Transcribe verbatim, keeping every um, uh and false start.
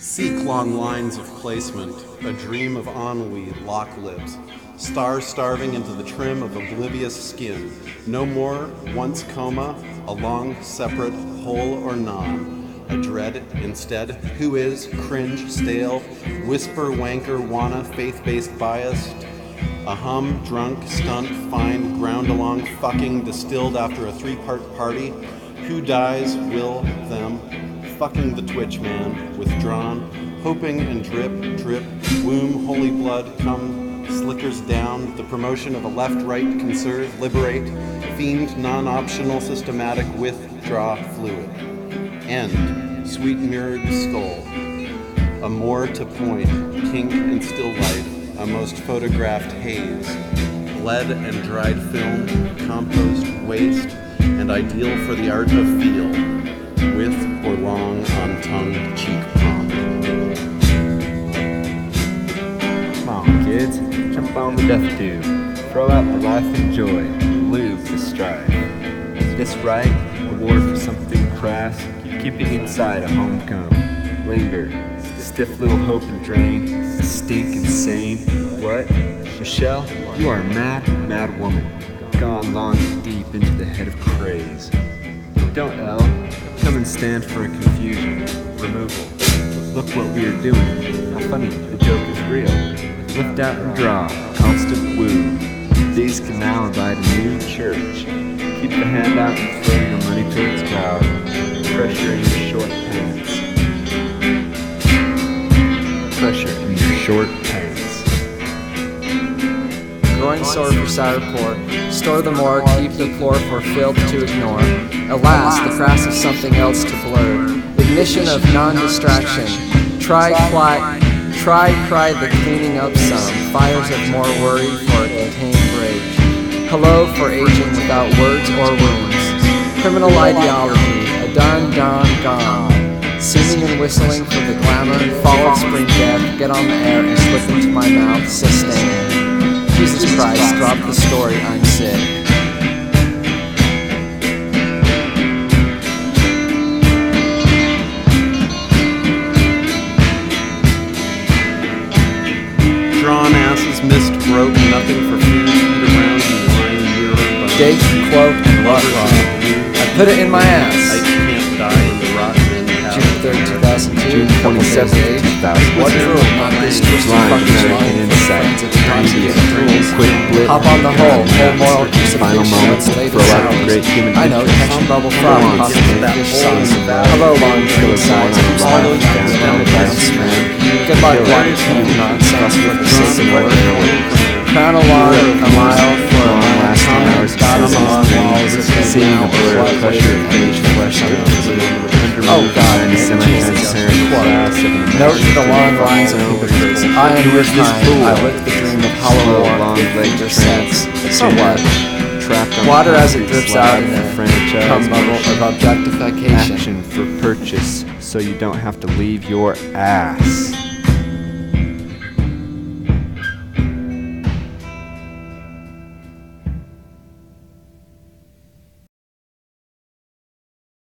Seek long lines of placement, a dream of ennui, lock lips, stars starving into the trim of oblivious skin. No more once coma, a long, separate, whole or non. A dread instead, who is, cringe, stale, whisper, wanker, wanna, faith-based biased, a hum, drunk, stunt, fine, ground along, fucking, distilled after a three-part party. Who dies, will, them, fucking the Twitch man, withdrawn, hoping and drip, drip, womb, holy blood, come, slickers down, the promotion of a left-right, conserve, liberate, fiend, non-optional, systematic, withdraw, fluid. End, sweet mirrored skull, a more to point, kink and still life, a most photographed haze, lead and dried film, compost, waste, and ideal for the art of feel, with or long on tongue cheek palm. Come on, kids, jump on the death tube, throw out the life and joy, lube the strife. Is this right? Reward for something crass, keeping inside a homecoming. Linger, stiff little hope and drain, stink insane. What? Michelle, you are a mad, mad woman, gone long and deep into the head of craze. Don't L, come and stand for a confusion, removal. Look what we are doing, how funny, the joke is real. Lift out and draw, constant woo. These can now invite a new church. Keep the hand out and throw your money towards God. Pressure in your short pants. Pressure in your short pants. Growing sore for sour pork, store the more, keep the floor for filth to ignore. Alas, the crass of something else to blur. Ignition of non-distraction. Try, fly, try, cry the cleaning up some. Fires of more worry for a contained rage. Hello for aging without words or wounds. Criminal ideology, a done, done, gone. Singing and whistling for the glamour, fall of spring death, get on the air and slip into my mouth, sustain. Jesus Christ, drop the story, I'm sick. Drawn asses, missed broke, nothing for food, eat around and wine, mirror, Date, quote, and what wrong. I put it in my I ass. can't die in the rotten end house. June third, two thousand two. June twenty-seventh, two thousand What two. room on this twisted Blind fucking American line? insight, media, quick blip, Hop on the whole, whole moral crucifixion. final moments, Lady throw out the sounds. great human I know, catching bubble frog, Come on, possibly that fish hole sauce. in the valley. Hello, long trail sides, all those down, things down, down, down, man. man. Good luck, water team nonsense for the sake of work. Crown a log, a mile for a Long lasting mile. hours, God on the long walls of the seeing a blur of pressure, page flesh, Oh God, and semi-transparent glass of an note to the long lines of hypocrites. I am your kind. I live the dream of hollow war, long-legged your sex. So what? trapped on Water the as it concrete drips slab out in for a franchise cum bubble motion. of objectification. Action for purchase, so you don't have to leave your ass.